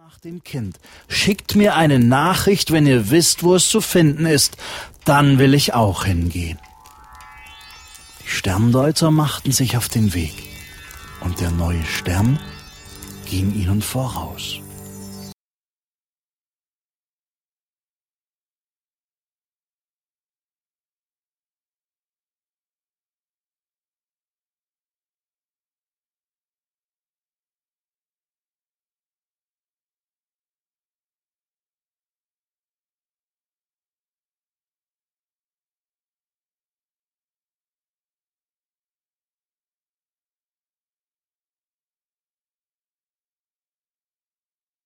nach dem Kind. Schickt mir eine Nachricht, wenn ihr wisst, wo es zu finden ist. Dann will ich auch hingehen. Die Sterndeuter machten sich auf den Weg und der neue Stern ging ihnen voraus.